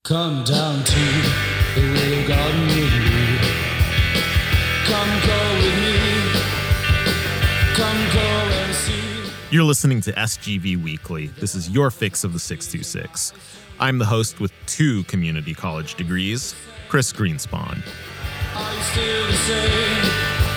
Come down to the willow garden with me. Come go with me. Come go and see. You're listening to SGV Weekly. This is your fix of the 626. I'm the host with 2 community college degrees, Chris Greenspan. Are you still the same?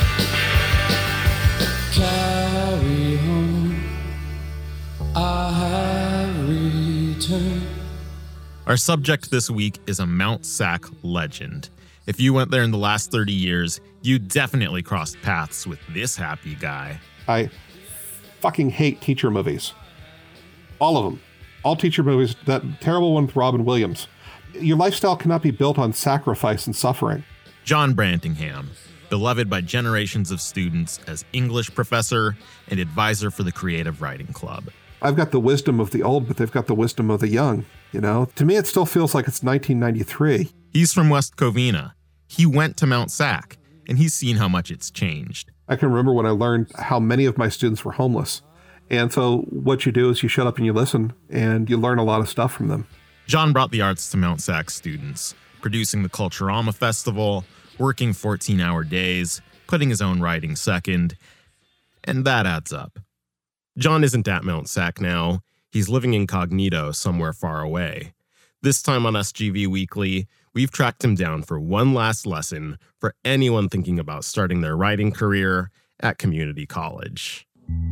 Carry home. I have returned. Our subject this week is a Mount Sac legend. If you went there in the last 30 years, you definitely crossed paths with this happy guy. I fucking hate teacher movies. All of them. All teacher movies. That terrible one with Robin Williams. Your lifestyle cannot be built on sacrifice and suffering. John Brantingham, beloved by generations of students as English professor and advisor for the Creative Writing Club. I've got the wisdom of the old, but they've got the wisdom of the young. You know, to me, it still feels like it's 1993. He's from West Covina. He went to Mount Sac, and he's seen how much it's changed. I can remember when I learned how many of my students were homeless. And so what you do is you shut up and you listen, and you learn a lot of stuff from them. John brought the arts to Mount Sac students, producing the Culturama Festival, working 14-hour days, putting his own writing second, and that adds up. John isn't at Mount Sac now. He's living incognito somewhere far away. This time on SGV Weekly, we've tracked him down for one last lesson for anyone thinking about starting their writing career at community college.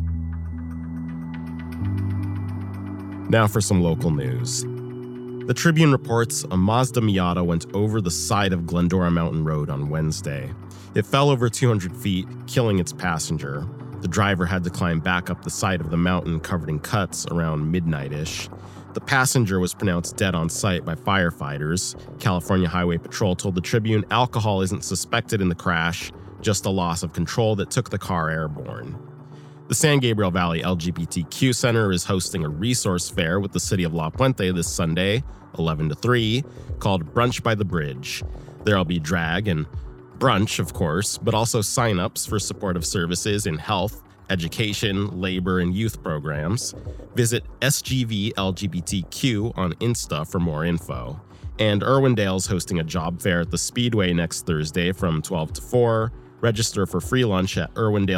Now for some local news. The Tribune reports a Mazda Miata went over the side of Glendora Mountain Road on Wednesday. It fell over 200 feet, killing its passenger. The driver had to climb back up the side of the mountain covered in cuts around midnight-ish. The passenger was pronounced dead on site by firefighters. California Highway Patrol told the Tribune alcohol isn't suspected in the crash, just a loss of control that took the car airborne. The San Gabriel Valley LGBTQ Center is hosting a resource fair with the city of La Puente this Sunday, 11 to 3, called Brunch by the Bridge. There'll be drag and brunch, of course, but also sign-ups for supportive services in health, education, labor, and youth programs. Visit SGV LGBTQ on Insta for more info. And Irwindale's hosting a job fair at the Speedway next Thursday from 12 to 4. Register for free lunch at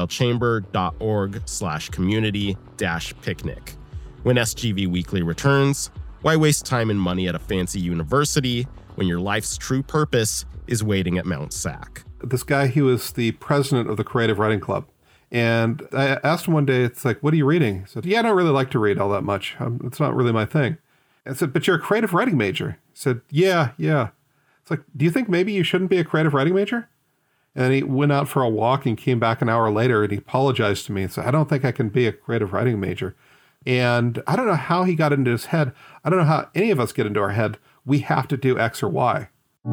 irwindale.org/community-picnic. When SGV Weekly returns, why waste time and money at a fancy university when your life's true purpose is waiting at Mount Sac? This guy, he was the president of the Creative Writing Club. And I asked him one day, it's like, what are you reading? He said, yeah, I don't really like to read all that much. It's not really my thing. I said, but you're a creative writing major. He said, yeah. It's like, do you think maybe you shouldn't be a creative writing major? And he went out for a walk and came back an hour later and he apologized to me and said, I don't think I can be a creative writing major. And I don't know how he got into his head. I don't know how any of us get into our head. We have to do X or Y.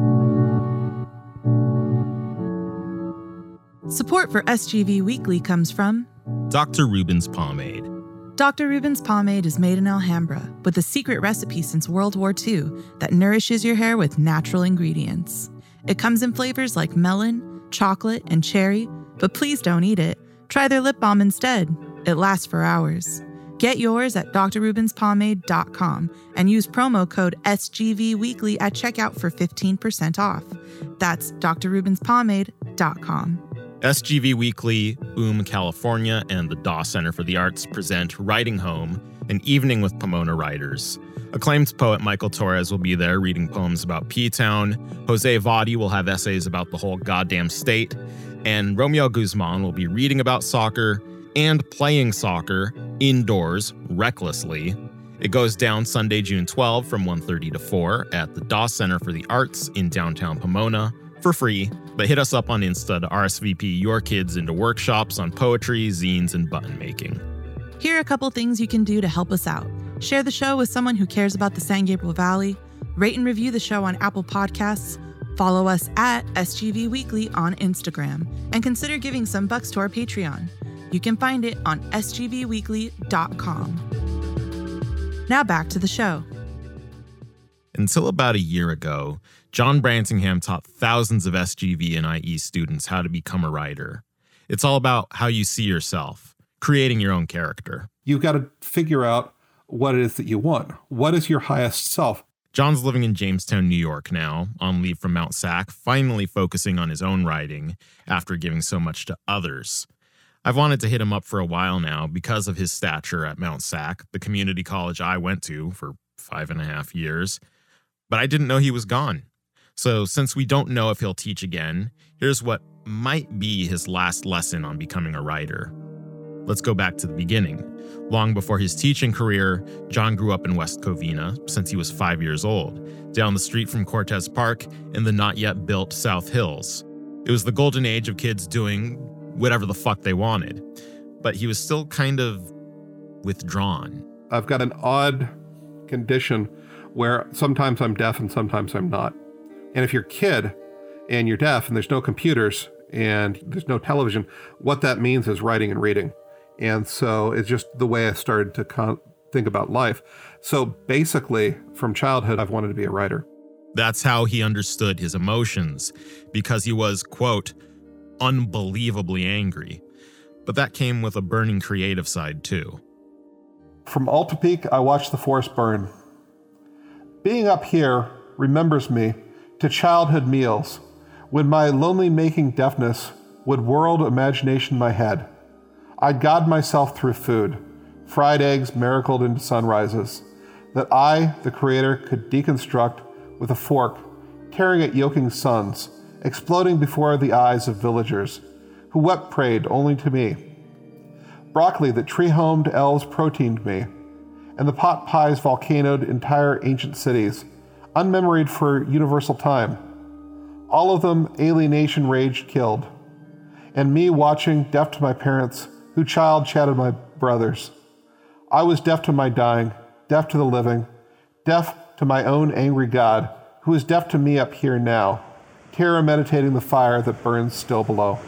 Support for SGV Weekly comes from Dr. Rubens Pomade. Dr. Rubens Pomade is made in Alhambra with a secret recipe since World War II that nourishes your hair with natural ingredients. It comes in flavors like melon, chocolate, and cherry, but please don't eat it. Try their lip balm instead. It lasts for hours. Get yours at drrubenspomade.com and use promo code SGVWeekly at checkout for 15% off. That's drrubenspomade.com. SGV Weekly, California, and the Daw Center for the Arts present Writing Home, an evening with Pomona writers. Acclaimed poet Michael Torres will be there reading poems about P-Town. Jose Vadi will have essays about the whole goddamn state. And Romeo Guzman will be reading about soccer and playing soccer indoors recklessly. It goes down Sunday, June 12 from 1:30 to 4 at the Daw Center for the Arts in downtown Pomona for free. But hit us up on Insta to RSVP your kids into workshops on poetry, zines, and button making. Here are a couple things you can do to help us out. Share the show with someone who cares about the San Gabriel Valley. Rate and review the show on Apple Podcasts. Follow us at SGV Weekly on Instagram. And consider giving some bucks to our Patreon. You can find it on sgvweekly.com. Now back to the show. Until about a year ago, John Brantingham taught thousands of SGV and IE students how to become a writer. It's all about how you see yourself, creating your own character. You've got to figure out what it is that you want. What is your highest self? John's living in Jamestown, New York now, on leave from Mount Sac, finally focusing on his own writing after giving so much to others. I've wanted to hit him up for a while now because of his stature at Mount Sac, the community college I went to for 5.5 years, but I didn't know he was gone. So since we don't know if he'll teach again, here's what might be his last lesson on becoming a writer. Let's go back to the beginning. Long before his teaching career, John grew up in West Covina since he was 5 years old, down the street from Cortez Park in the not yet built South Hills. It was the golden age of kids doing whatever the fuck they wanted, but he was still kind of withdrawn. I've got an odd condition where sometimes I'm deaf and sometimes I'm not. And if you're a kid and you're deaf and there's no computers and there's no television, what that means is writing and reading. And so it's just the way I started to think about life. So basically, from childhood, I've wanted to be a writer. That's how he understood his emotions, because he was, quote, unbelievably angry. But that came with a burning creative side, too. From Alta Peak, I watched the forest burn. Being up here remembers me to childhood meals, when my lonely-making deafness would whirl imagination in my head. I'd guide myself through food, fried eggs miracled into sunrises, that I, the creator, could deconstruct with a fork, tearing at yoking suns, exploding before the eyes of villagers, who wept-prayed only to me. Broccoli that tree-homed elves proteined me, and the pot pies volcanoed entire ancient cities, unmemoried for universal time. All of them alienation rage killed, and me watching, deaf to my parents, who child chatted my brothers. I was deaf to my dying, deaf to the living, deaf to my own angry God, who is deaf to me up here now, terror meditating the fire that burns still below.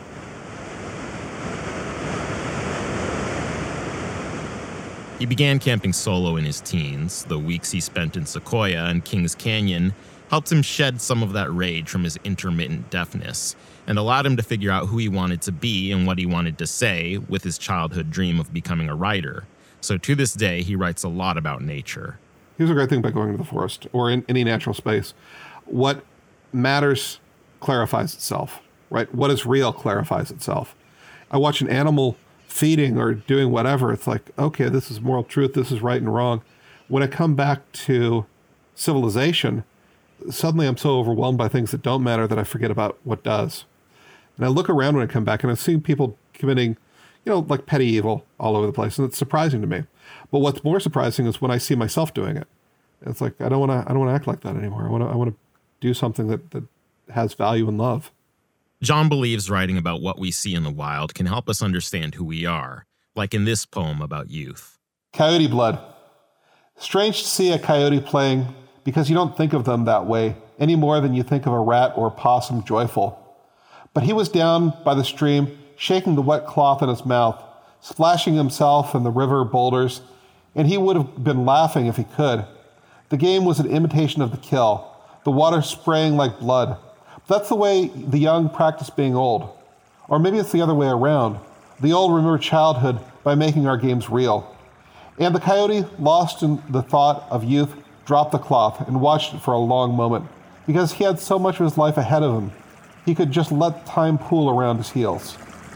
He began camping solo in his teens. The weeks he spent in Sequoia and Kings Canyon helped him shed some of that rage from his intermittent deafness and allowed him to figure out who he wanted to be and what he wanted to say with his childhood dream of becoming a writer. So to this day, he writes a lot about nature. Here's a great thing about going to the forest or in any natural space. What matters clarifies itself, right? What is real clarifies itself. I watch an animal feeding or doing whatever. It's like, okay, this is moral truth. This is right and wrong. When I come back to civilization, suddenly I'm so overwhelmed by things that don't matter that I forget about what does. And I look around when I come back and I'm seeing people committing, like petty evil all over the place. And it's surprising to me. But what's more surprising is when I see myself doing it. It's like, I don't want to act like that anymore. I want to do something that has value and love. John believes writing about what we see in the wild can help us understand who we are, like in this poem about youth. Coyote blood. Strange to see a coyote playing because you don't think of them that way any more than you think of a rat or a possum joyful. But he was down by the stream, shaking the wet cloth in his mouth, splashing himself in the river boulders, and he would have been laughing if he could. The game was an imitation of the kill, the water spraying like blood. That's the way the young practice being old. Or maybe it's the other way around. The old remember childhood by making our games real. And the coyote, lost in the thought of youth, dropped the cloth and watched it for a long moment, because he had so much of his life ahead of him. He could just let time pool around his heels.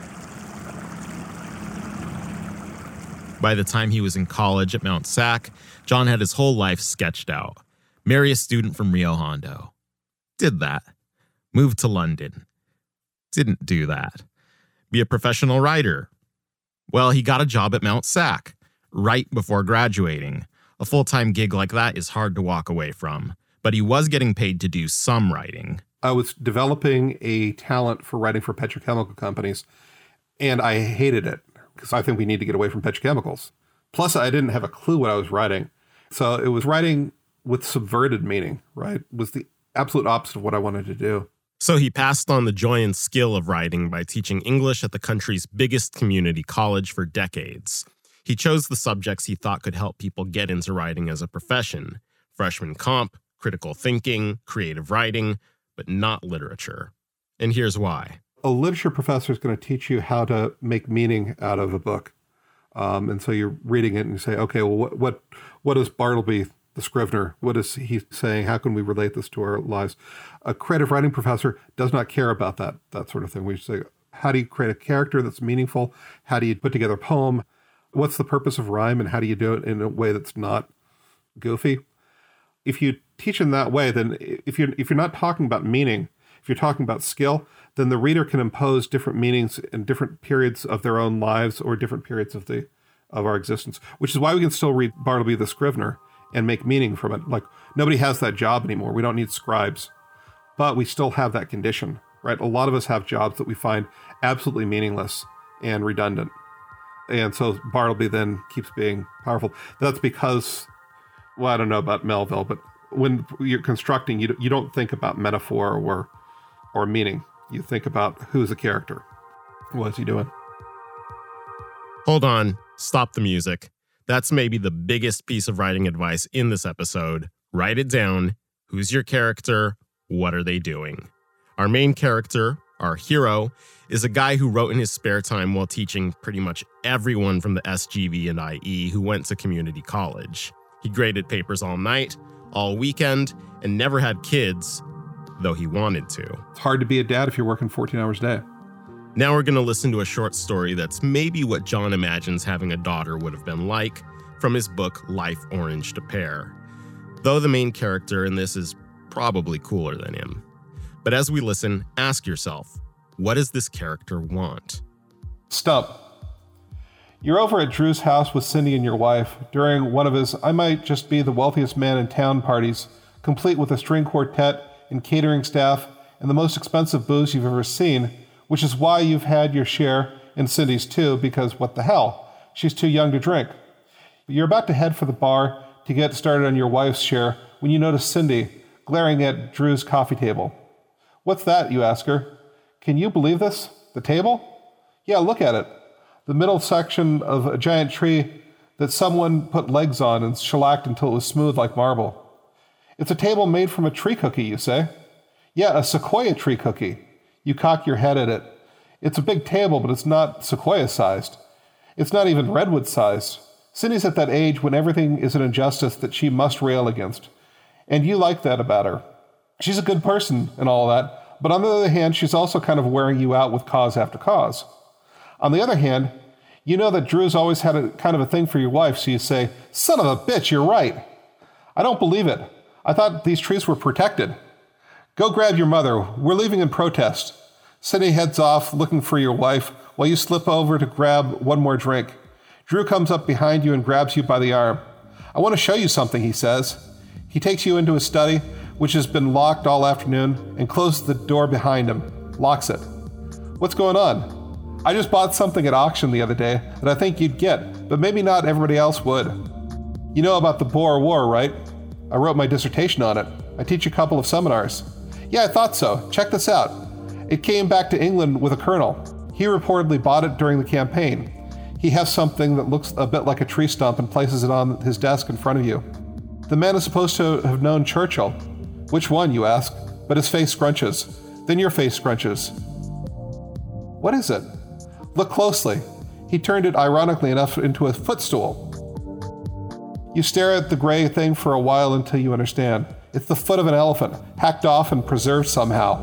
By the time he was in college at Mount Sac, John had his whole life sketched out. Marry a student from Rio Hondo. Did that. Moved to London. Didn't do that. Be a professional writer. Well, he got a job at Mount Sac right before graduating. A full-time gig like that is hard to walk away from, but he was getting paid to do some writing. I was developing a talent for writing for petrochemical companies, and I hated it because I think we need to get away from petrochemicals. Plus, I didn't have a clue what I was writing. So it was writing with subverted meaning, right? It was the absolute opposite of what I wanted to do. So he passed on the joy and skill of writing by teaching English at the country's biggest community college for decades. He chose the subjects he thought could help people get into writing as a profession: freshman comp, critical thinking, creative writing, but not literature. And here's why. A literature professor is going to teach you how to make meaning out of a book. And so you're reading it and you say, okay, well, what does Bartleby the Scrivener. What is he saying? How can we relate this to our lives? A creative writing professor does not care about that sort of thing. We say, how do you create a character that's meaningful? How do you put together a poem? What's the purpose of rhyme, and how do you do it in a way that's not goofy? If you teach in that way, then if you're not talking about meaning, if you're talking about skill, then the reader can impose different meanings in different periods of their own lives or different periods of our existence, which is why we can still read Bartleby the Scrivener and make meaning from it. Like, nobody has that job anymore. We don't need scribes, but we still have that condition, right? A lot of us have jobs that we find absolutely meaningless and redundant. And so Bartleby then keeps being powerful. That's because, well, I don't know about Melville, but when you're constructing, you don't think about metaphor or meaning. You think about who's the character. What's he doing? Hold on. Stop the music. That's maybe the biggest piece of writing advice in this episode. Write it down. Who's your character? What are they doing? Our main character, our hero, is a guy who wrote in his spare time while teaching pretty much everyone from the SGV and IE who went to community college. He graded papers all night, all weekend, and never had kids, though he wanted to. It's hard to be a dad if you're working 14 hours a day. Now we're going to listen to a short story that's maybe what John imagines having a daughter would have been like from his book, Life Orange to Pear. Though the main character in this is probably cooler than him. But as we listen, ask yourself, what does this character want? Stump. You're over at Drew's house with Cindy and your wife during one of his I might just be the wealthiest man in town parties, complete with a string quartet and catering staff and the most expensive booze you've ever seen, which is why you've had your share, and Cindy's too, because what the hell, she's too young to drink. You're about to head for the bar to get started on your wife's share when you notice Cindy glaring at Drew's coffee table. What's that, you ask her? Can you believe this? The table? Yeah, look at it. The middle section of a giant tree that someone put legs on and shellacked until it was smooth like marble. It's a table made from a tree cookie, you say? Yeah, a sequoia tree cookie. You cock your head at it. It's a big table, but it's not sequoia-sized. It's not even redwood-sized. Cindy's at that age when everything is an injustice that she must rail against. And you like that about her. She's a good person and all that, but on the other hand, she's also kind of wearing you out with cause after cause. On the other hand, you know that Drew's always had a kind of a thing for your wife, so you say, son of a bitch, you're right. I don't believe it. I thought these trees were protected. Go grab your mother. We're leaving in protest. Cindy heads off looking for your wife while you slip over to grab one more drink. Drew comes up behind you and grabs you by the arm. I want to show you something, he says. He takes you into his study, which has been locked all afternoon, and closes the door behind him, locks it. What's going on? I just bought something at auction the other day that I think you'd get, but maybe not everybody else would. You know about the Boer War, right? I wrote my dissertation on it. I teach a couple of seminars. Yeah, I thought so. Check this out. It came back to England with a colonel. He reportedly bought it during the campaign. He has something that looks a bit like a tree stump and places it on his desk in front of you. The man is supposed to have known Churchill. Which one, you ask, but his face scrunches. Then your face scrunches. What is it? Look closely. He turned it, ironically enough, into a footstool. You stare at the gray thing for a while until you understand. It's the foot of an elephant, hacked off and preserved somehow.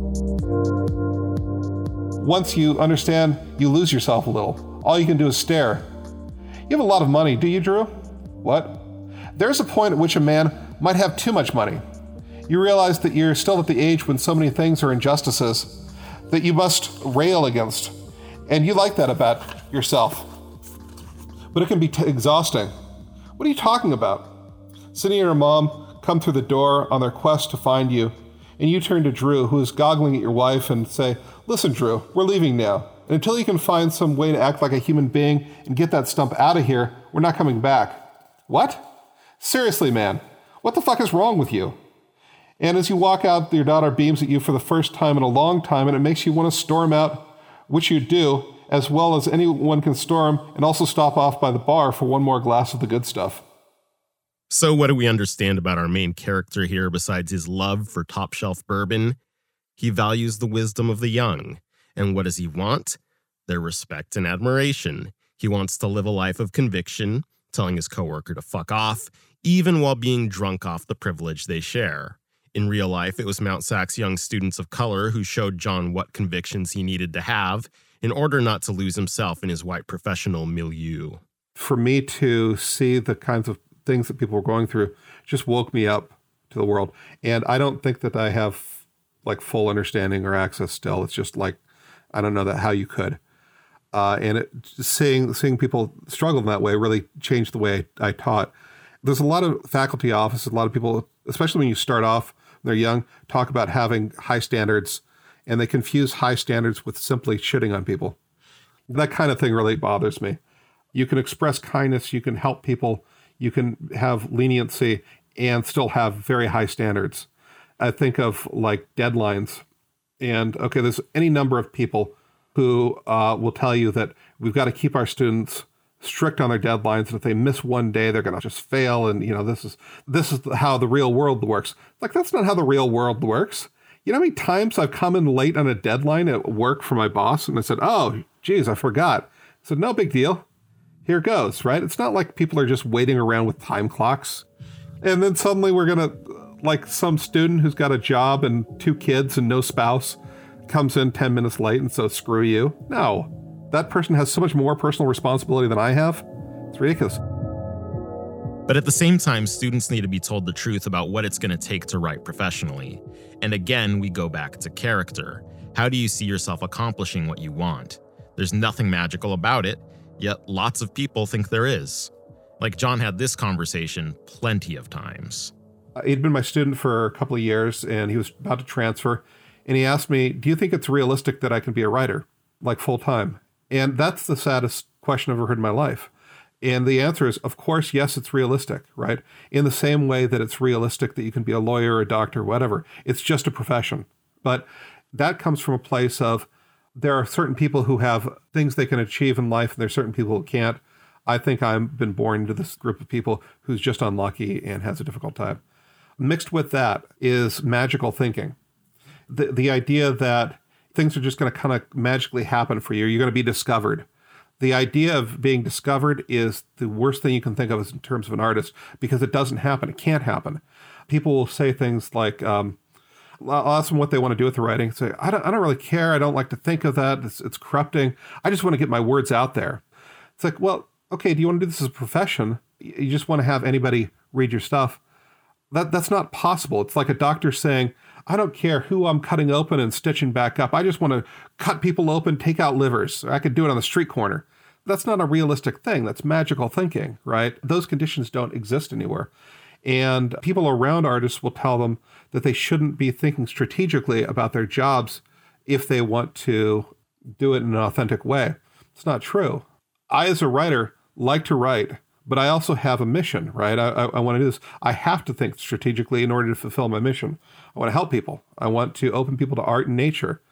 Once you understand, you lose yourself a little. All you can do is stare. You have a lot of money, do you, Drew? What? There's a point at which a man might have too much money. You realize that you're still at the age when so many things are injustices that you must rail against. And you like that about yourself. But it can be exhausting. What are you talking about? Cindy and her mom come through the door on their quest to find you, and you turn to Drew, who is goggling at your wife, and say, listen, Drew, we're leaving now. And until you can find some way to act like a human being and get that stump out of here, we're not coming back. What? Seriously, man, what the fuck is wrong with you? And as you walk out, your daughter beams at you for the first time in a long time, and it makes you want to storm out, which you do, as well as anyone can storm, and also stop off by the bar for one more glass of the good stuff. So what do we understand about our main character here besides his love for top-shelf bourbon? He values the wisdom of the young. And what does he want? Their respect and admiration. He wants to live a life of conviction, telling his coworker to fuck off, even while being drunk off the privilege they share. In real life, it was Mount SAC's young students of color who showed John what convictions he needed to have in order not to lose himself in his white professional milieu. For me to see the kinds of things that people were going through just woke me up to the world. And I don't think that I have like full understanding or access still. It's just like, I don't know that how you could. And seeing people struggle in that way really changed the way I taught. There's a lot of faculty offices, a lot of people, especially when you start off, when they're young, talk about having high standards, and they confuse high standards with simply shitting on people. That kind of thing really bothers me. You can express kindness, you can help people, you can have leniency and still have very high standards. I think of like deadlines. And okay, there's any number of people who will tell you that we've got to keep our students strict on their deadlines. And if they miss one day, they're going to just fail. And, you know, this is how the real world works. Like, that's not how the real world works. You know how many times I've come in late on a deadline at work for my boss and I said, oh, geez, I forgot. I said, no big deal. Here goes, right? It's not like people are just waiting around with time clocks. And then suddenly we're going to, like some student who's got a job and 2 kids and no spouse comes in 10 minutes late and so screw you. No, that person has so much more personal responsibility than I have. It's ridiculous. But at the same time, students need to be told the truth about what it's going to take to write professionally. And again, we go back to character. How do you see yourself accomplishing what you want? There's nothing magical about it, yet lots of people think there is. Like John had this conversation plenty of times. He'd been my student for a couple of years and he was about to transfer. And he asked me, do you think it's realistic that I can be a writer, like full time? And that's the saddest question I've ever heard in my life. And the answer is, of course, yes, it's realistic, right? In the same way that it's realistic that you can be a lawyer, a doctor, whatever. It's just a profession. But that comes from a place of there are certain people who have things they can achieve in life and there are certain people who can't. I think I've been born into this group of people who's just unlucky and has a difficult time. Mixed with that is magical thinking. The idea that things are just going to kind of magically happen for you. You're going to be discovered. The idea of being discovered is the worst thing you can think of in terms of an artist because it doesn't happen. It can't happen. People will say things like, I'll ask them what they want to do with the writing. Say, I don't really care. I don't like to think of that. It's corrupting. I just want to get my words out there. It's like, well, okay, do you want to do this as a profession? You just want to have anybody read your stuff? That's not possible. It's like a doctor saying, I don't care who I'm cutting open and stitching back up. I just want to cut people open, take out livers. I could do it on the street corner. That's not a realistic thing. That's magical thinking, right? Those conditions don't exist anywhere. And people around artists will tell them that they shouldn't be thinking strategically about their jobs if they want to do it in an authentic way. It's not true. I, as a writer, like to write, but I also have a mission, right? I want to do this. I have to think strategically in order to fulfill my mission. I want to help people. I want to open people to art and nature.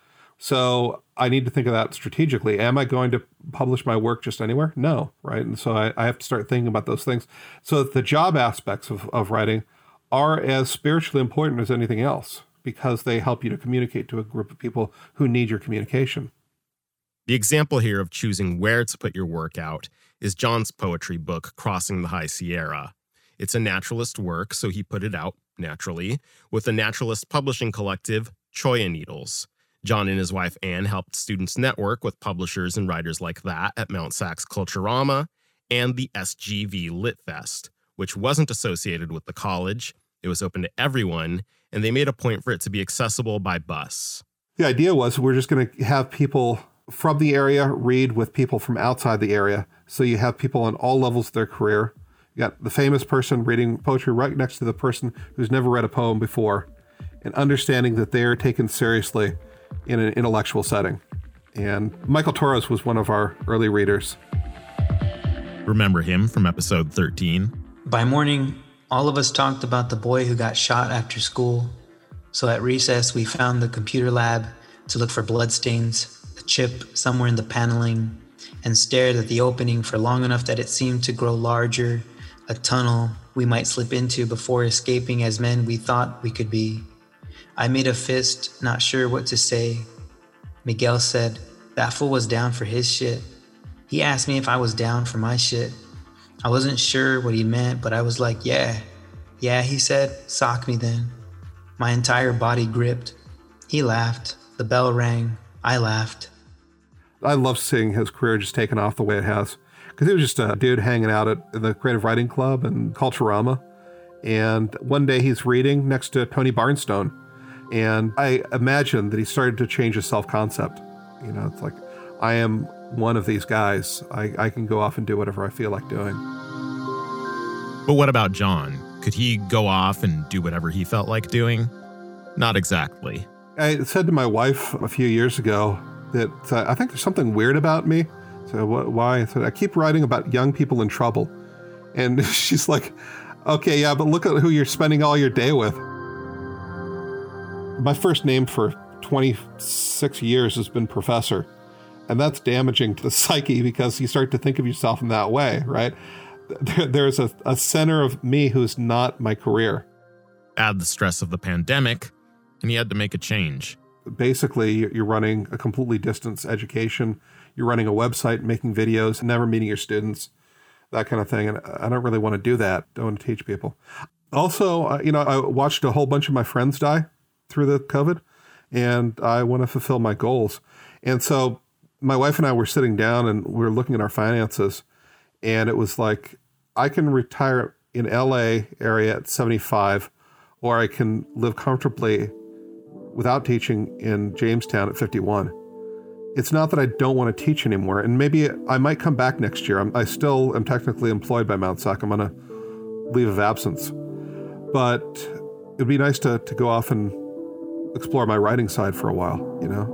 So I need to think of that strategically. Am I going to publish my work just anywhere? No, right? And so I have to start thinking about those things. So the job aspects of writing are as spiritually important as anything else because they help you to communicate to a group of people who need your communication. The example here of choosing where to put your work out is John's poetry book, Crossing the High Sierra. It's a naturalist work, so he put it out, naturally, with the naturalist publishing collective, Choya Needles. John and his wife Anne helped students network with publishers and writers like that at Mount SAC's Culturama and the SGV Lit Fest, which wasn't associated with the college. It was open to everyone, and they made a point for it to be accessible by bus. The idea was we're just going to have people from the area read with people from outside the area. So you have people on all levels of their career. You got the famous person reading poetry right next to the person who's never read a poem before and understanding that they are taken seriously in an intellectual setting. And Michael Torres was one of our early readers. Remember him from episode 13? By morning, all of us talked about the boy who got shot after school. So at recess, we found the computer lab to look for bloodstains, a chip somewhere in the paneling, and stared at the opening for long enough that it seemed to grow larger, a tunnel we might slip into before escaping as men we thought we could be. I made a fist, not sure what to say. Miguel said, that fool was down for his shit. He asked me if I was down for my shit. I wasn't sure what he meant, but I was like, yeah. Yeah, he said, sock me then. My entire body gripped. He laughed. The bell rang. I laughed. I love seeing his career just taken off the way it has. Because he was just a dude hanging out at the Creative Writing Club and Culturama. And one day he's reading next to Tony Barnstone. And I imagine that he started to change his self-concept. You know, it's like, I am one of these guys. I can go off and do whatever I feel like doing. But what about John? Could he go off and do whatever he felt like doing? Not exactly. I said to my wife a few years ago that I think there's something weird about me. So why? I said, I keep writing about young people in trouble. And she's like, okay, yeah, but look at who you're spending all your day with. My first name for 26 years has been Professor. And that's damaging to the psyche because you start to think of yourself in that way, right? There's a center of me who's not my career. Add the stress of the pandemic, and he had to make a change. Basically, you're running a completely distance education. You're running a website, making videos, never meeting your students, that kind of thing. And I don't really want to do that. I want to teach people. Also, I watched a whole bunch of my friends die through the COVID, and I want to fulfill my goals. And so my wife and I were sitting down and we were looking at our finances, and it was like, I can retire in LA area at 75, or I can live comfortably without teaching in Jamestown at 51. It's not that I don't want to teach anymore, and maybe I might come back next year. I still am technically employed by Mount SUC. I'm on a leave of absence. But it'd be nice to go off and explore my writing side for a while, you know?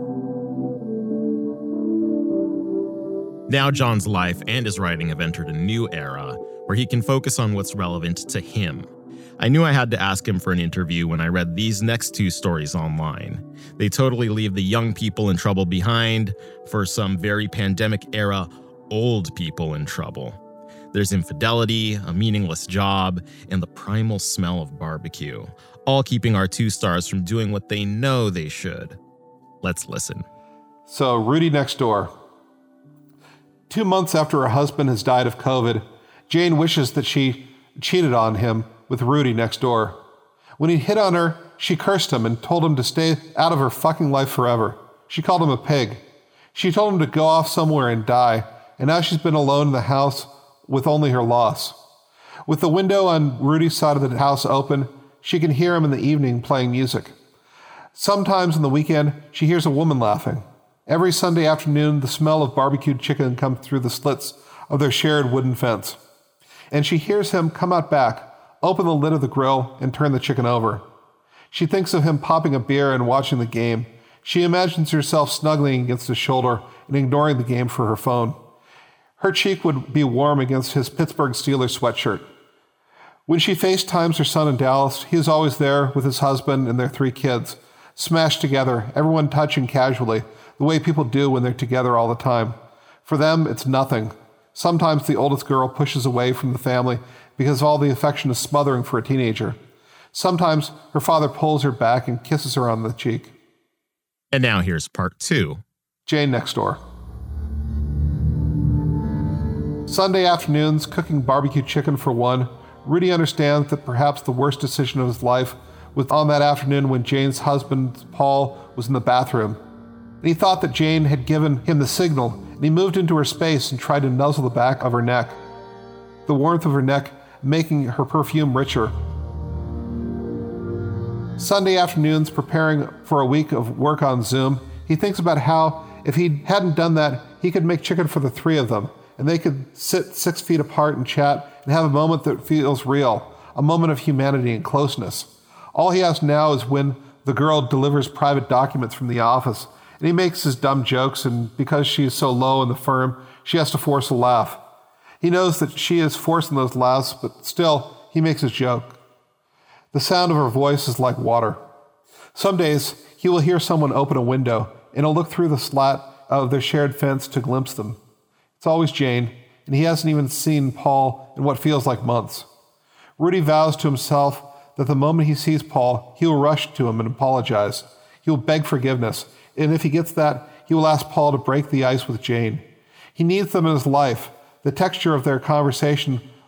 Now John's life and his writing have entered a new era where he can focus on what's relevant to him. I knew I had to ask him for an interview when I read these next two stories online. They totally leave the young people in trouble behind for some very pandemic-era old people in trouble. There's infidelity, a meaningless job, and the primal smell of barbecue, all keeping our two stars from doing what they know they should. Let's listen. So, Rudy next door. 2 months after her husband has died of COVID, Jane wishes that she cheated on him with Rudy next door. When he hit on her, she cursed him and told him to stay out of her fucking life forever. She called him a pig. She told him to go off somewhere and die, and now she's been alone in the house with only her loss. With the window on Rudy's side of the house open, she can hear him in the evening playing music. Sometimes on the weekend, she hears a woman laughing. Every Sunday afternoon, the smell of barbecued chicken comes through the slits of their shared wooden fence. And she hears him come out back, open the lid of the grill, and turn the chicken over. She thinks of him popping a beer and watching the game. She imagines herself snuggling against his shoulder and ignoring the game for her phone. Her cheek would be warm against his Pittsburgh Steelers sweatshirt. When she FaceTimes her son in Dallas, he is always there with his husband and their 3 kids, smashed together, everyone touching casually, the way people do when they're together all the time. For them, it's nothing. Sometimes the oldest girl pushes away from the family because all the affection is smothering for a teenager. Sometimes her father pulls her back and kisses her on the cheek. And now here's part 2. Jane next door. Sunday afternoons, cooking barbecue chicken for one, Rudy understands that perhaps the worst decision of his life was on that afternoon when Jane's husband, Paul, was in the bathroom. And he thought that Jane had given him the signal, and he moved into her space and tried to nuzzle the back of her neck, the warmth of her neck making her perfume richer. Sunday afternoons, preparing for a week of work on Zoom, he thinks about how, if he hadn't done that, he could make chicken for the 3 of them, and they could sit 6 feet apart and chat and have a moment that feels real, a moment of humanity and closeness. All he has now is when the girl delivers private documents from the office, and he makes his dumb jokes, and because she is so low in the firm, she has to force a laugh. He knows that she is forcing those laughs, but still, he makes his joke. The sound of her voice is like water. Some days, he will hear someone open a window, and he'll look through the slat of their shared fence to glimpse them. It's always Jane, and he hasn't even seen Paul in what feels like months. Rudy vows to himself that the moment he sees Paul, he will rush to him and apologize. He will beg forgiveness, and if he gets that, he will ask Paul to break the ice with Jane. He needs them in his life. The texture of their conversation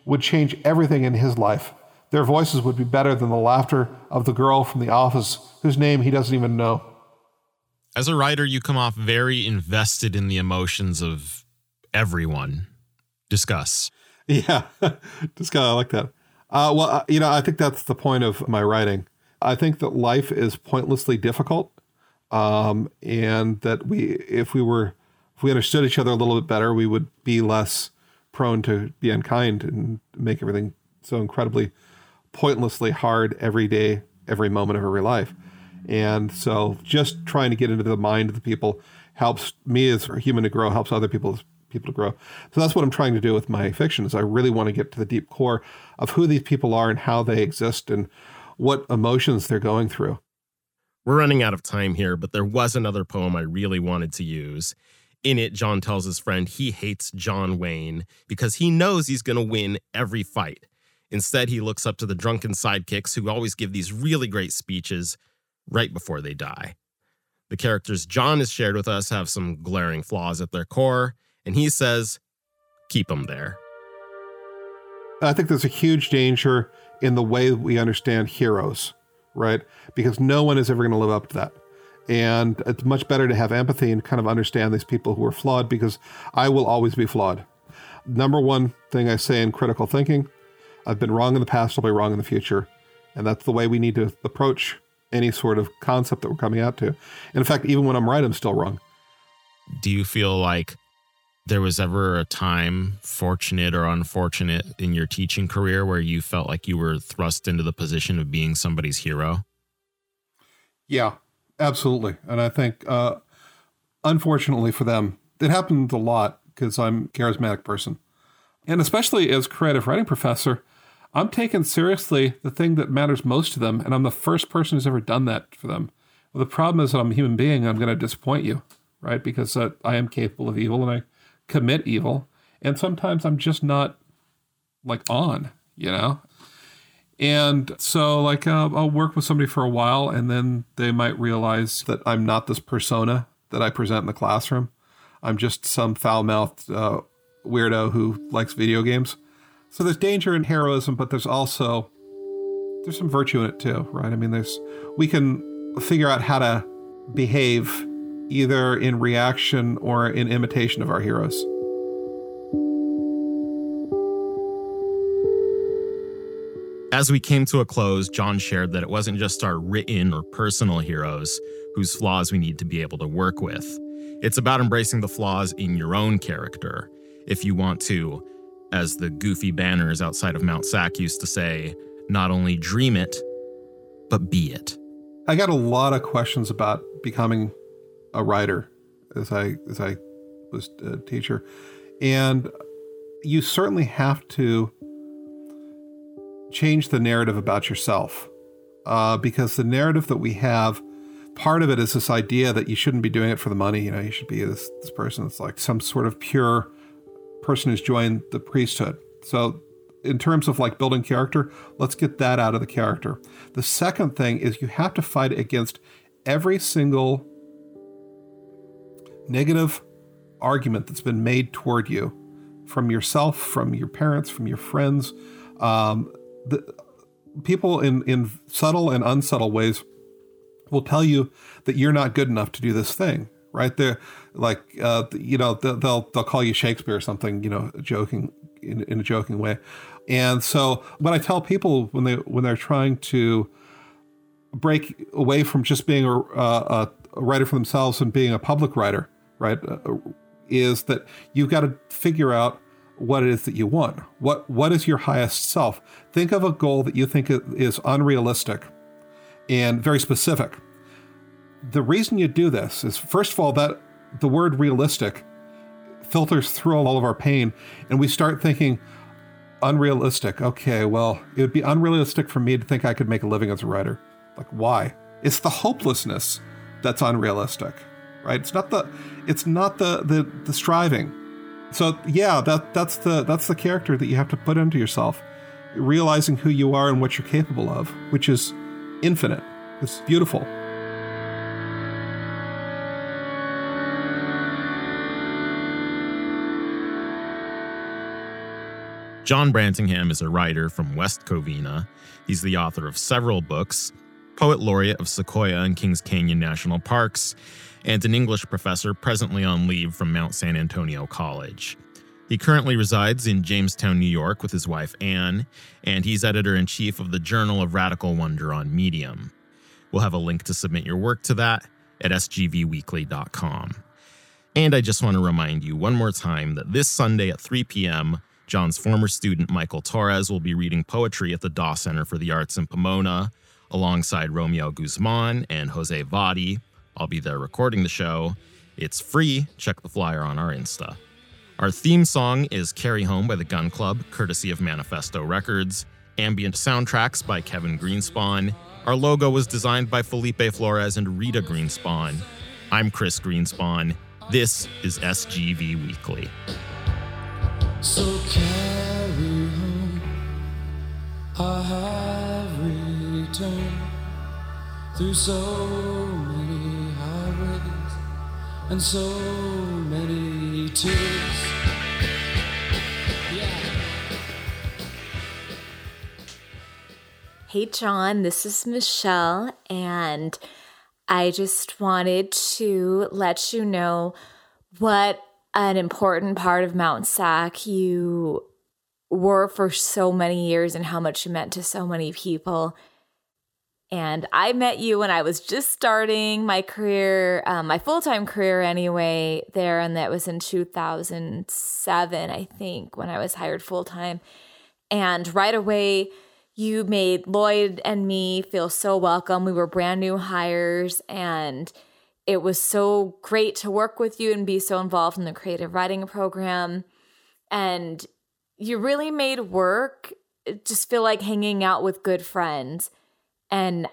would change everything in his life. Their voices would be better than the laughter of the girl from the office whose name he doesn't even know. As a writer, you come off very invested in the emotions of everyone. Discuss. Yeah, I like that. I think that's the point of my writing. I think that life is pointlessly difficult, and that if we understood each other a little bit better, we would be less prone to be unkind and make everything so incredibly pointlessly hard every day, every moment of every life. And so just trying to get into the mind of the people helps me as a human to grow, helps other people to grow. So that's what I'm trying to do with my fiction, is I really want to get to the deep core of who these people are and how they exist and what emotions they're going through. We're running out of time here, but there was another poem I really wanted to use. In it, John tells his friend he hates John Wayne because he knows he's going to win every fight. Instead, he looks up to the drunken sidekicks who always give these really great speeches right before they die. The characters John has shared with us have some glaring flaws at their core, and he says, keep them there. I think there's a huge danger in the way we understand heroes, right? Because no one is ever going to live up to that. And it's much better to have empathy and kind of understand these people who are flawed, because I will always be flawed. Number one thing I say in critical thinking, I've been wrong in the past, I'll be wrong in the future. And that's the way we need to approach any sort of concept that we're coming out to. And in fact, even when I'm right, I'm still wrong. Do you feel like there was ever a time, fortunate or unfortunate, in your teaching career where you felt like you were thrust into the position of being somebody's hero? Yeah, absolutely. And I think, unfortunately for them, it happens a lot because I'm a charismatic person. And especially as creative writing professor, I'm taking seriously the thing that matters most to them, and I'm the first person who's ever done that for them. Well, the problem is that I'm a human being, and I'm going to disappoint you, right? Because I am capable of evil, and I commit evil, and sometimes I'm just not on, And so I'll work with somebody for a while, and then they might realize that I'm not this persona that I present in the classroom. I'm just some foul-mouthed weirdo who likes video games. So there's danger in heroism, but there's some virtue in it too, right? I mean, we can figure out how to behave either in reaction or in imitation of our heroes. As we came to a close, John shared that it wasn't just our written or personal heroes whose flaws we need to be able to work with. It's about embracing the flaws in your own character. If you want to, as the goofy banners outside of Mount Sac used to say, not only dream it, but be it. I got a lot of questions about becoming a writer as I was a teacher. And you certainly have to change the narrative about yourself, because the narrative that we have, part of it is this idea that you shouldn't be doing it for the money. You should be this person that's like some sort of pure person who's joined the priesthood. So in terms of building character, let's get that out of the character. The second thing is you have to fight against every single negative argument that's been made toward you from yourself, from your parents, from your friends. The people in subtle and unsubtle ways will tell you that you're not good enough to do this thing, right? They're they'll call you Shakespeare or something, joking in a joking way. And so what I tell people when they're trying to break away from just being a writer for themselves and being a public writer, right, is that you've got to figure out what it is that you want. What is your highest self? Think of a goal that you think is unrealistic and very specific. The reason you do this is, first of all, that the word realistic filters through all of our pain, and we start thinking, unrealistic. Okay, well, it would be unrealistic for me to think I could make a living as a writer. Why? It's the hopelessness that's unrealistic, right? It's not the striving. So yeah, that's the character that you have to put into yourself, realizing who you are and what you're capable of, which is infinite. It's beautiful. John Brantingham is a writer from West Covina. He's the author of several books, poet laureate of Sequoia and Kings Canyon National Parks, and an English professor presently on leave from Mount San Antonio College. He currently resides in Jamestown, New York with his wife Anne, and he's editor-in-chief of the Journal of Radical Wonder on Medium. We'll have a link to submit your work to that at sgvweekly.com. And I just want to remind you one more time that this Sunday at 3 p.m., John's former student Michael Torres will be reading poetry at the Daw Center for the Arts in Pomona, alongside Romeo Guzman and Jose Vadi. I'll be there recording the show. It's free. Check the flyer on our Insta. Our theme song is Carry Home by the Gun Club, courtesy of Manifesto Records. Ambient soundtracks by Kevin Greenspan. Our logo was designed by Felipe Flores and Rita Greenspan. I'm Chris Greenspan. This is SGV Weekly. So carry home, I have returned through so many highways and so many tears. Hey, John, this is Michelle, and I just wanted to let you know what an important part of Mount SAC you were for so many years and how much you meant to so many people. And I met you when I was just starting my career, my full-time career anyway, there, and that was in 2007, I think, when I was hired full-time. And right away, you made Lloyd and me feel so welcome. We were brand new hires, and it was so great to work with you and be so involved in the creative writing program. And you really made work just feel like hanging out with good friends. And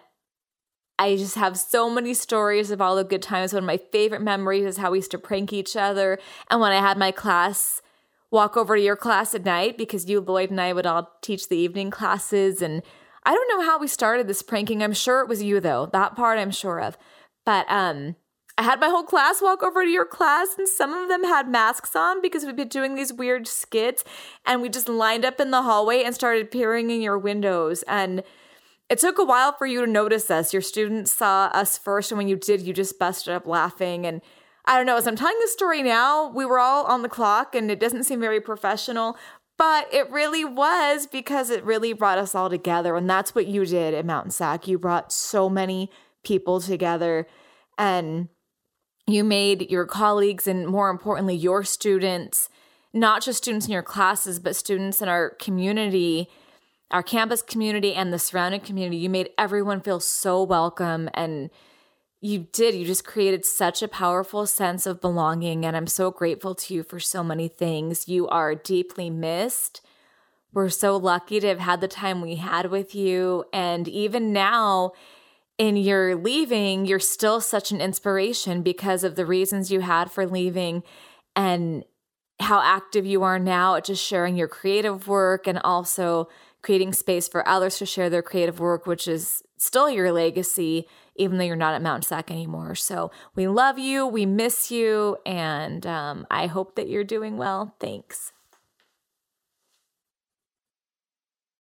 I just have so many stories of all the good times. One of my favorite memories is how we used to prank each other. And when I had my class walk over to your class at night, because you, Lloyd, and I would all teach the evening classes. And I don't know how we started this pranking. I'm sure it was you, though. That part I'm sure of. But I had my whole class walk over to your class, and some of them had masks on because we'd been doing these weird skits. And we just lined up in the hallway and started peering in your windows. And it took a while for you to notice us. Your students saw us first, and when you did, you just busted up laughing. And I don't know, as I'm telling this story now, we were all on the clock, and it doesn't seem very professional, but it really was, because it really brought us all together. And that's what you did at Mountain SAC. You brought so many people together, and you made your colleagues, and more importantly, your students, not just students in your classes, but students in our community, our campus community and the surrounding community. You made everyone feel so welcome, and you just created such a powerful sense of belonging, and I'm so grateful to you for so many things. You are deeply missed. We're so lucky to have had the time we had with you, and even now, in your leaving, you're still such an inspiration because of the reasons you had for leaving and how active you are now at just sharing your creative work and also creating space for others to share their creative work, which is still your legacy, even though you're not at Mount SAC anymore. So we love you, we miss you, and I hope that you're doing well. Thanks.